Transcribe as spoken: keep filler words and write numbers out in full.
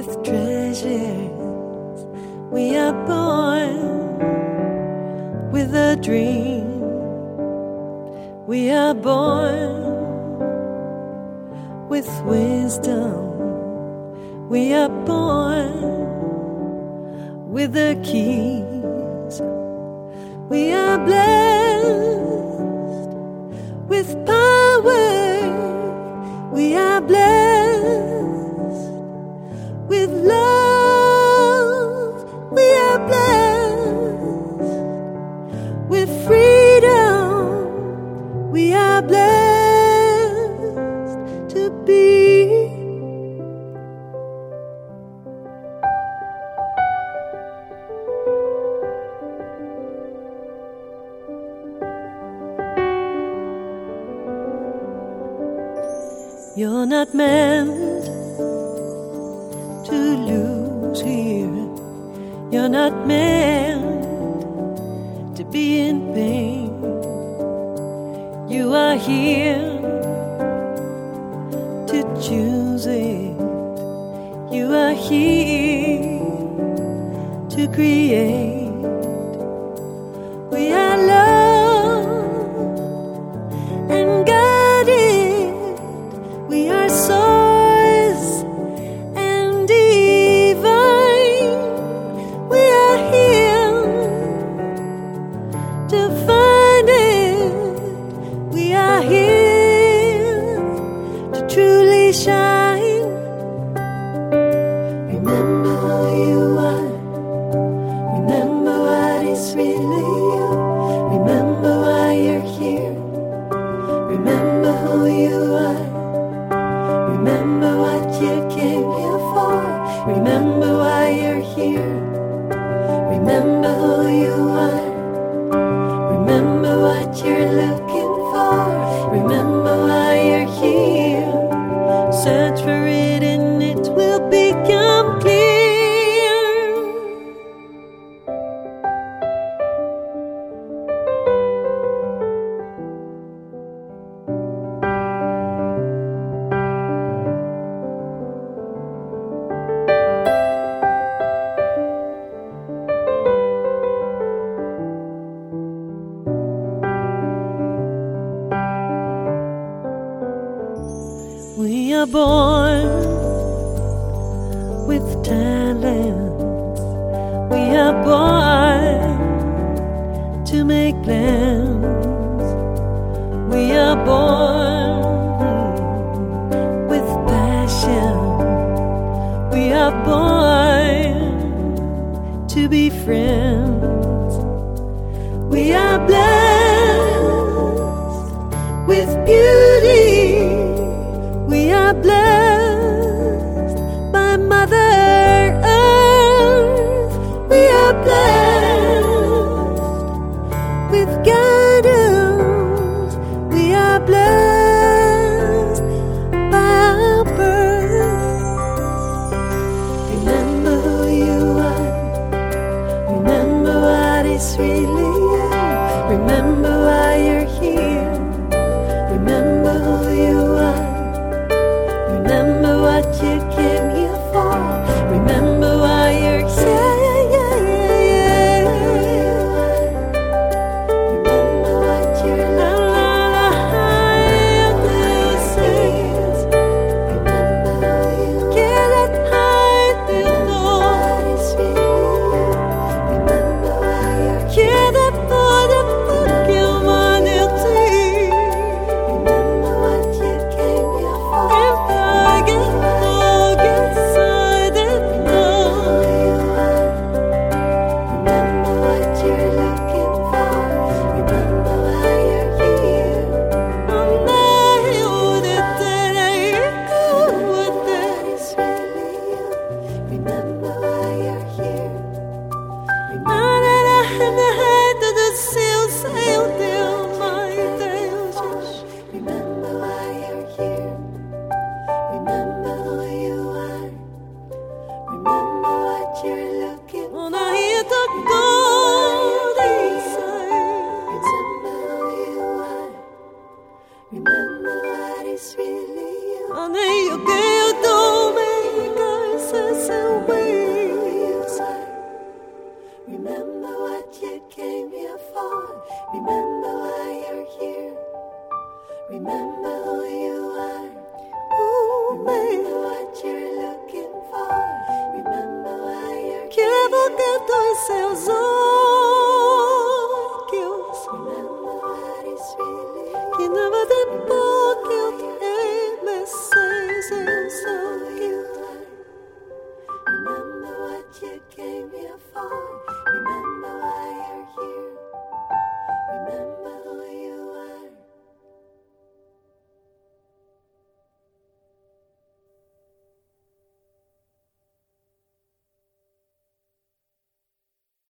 with treasures. We are born with a dream. We are born with wisdom. We are born with the keys. We are blessed with power. We are blessed with love. We are blessed with freedom. We are blessed to be. You're not meant to lose here. You're not meant to be in pain. You are here to choose it. You are here to create. We are loved and guided. We are source and divine. We are here to find it. We are here to truly shine. Remember who you are. Remember what is really you. Remember why you're here. Remember who you are. Remember what you came here for. Remember why you're here. Remember who you are. Remember what you're looking for. Remember why you're here. Search for it and it will become clear. We are born with talent. We are born to make plans. We are born with passion. We are born to be friends. We are blessed with beauty. We are blessed by Mother Earth. We are blessed with guidance. We are blessed by our birth. Remember who you are. Remember what is really you. Remember why you're here. Remember who you are. Remember what you came here for. Remember why you're here. Yeah, yeah, yeah, yeah. Remember what you're like. This is. Remember who you are. Get it high, you know. Remember why you're here. Get it for the fuck humanity. Remember what you came here for. Remember what is really you. seus olhos.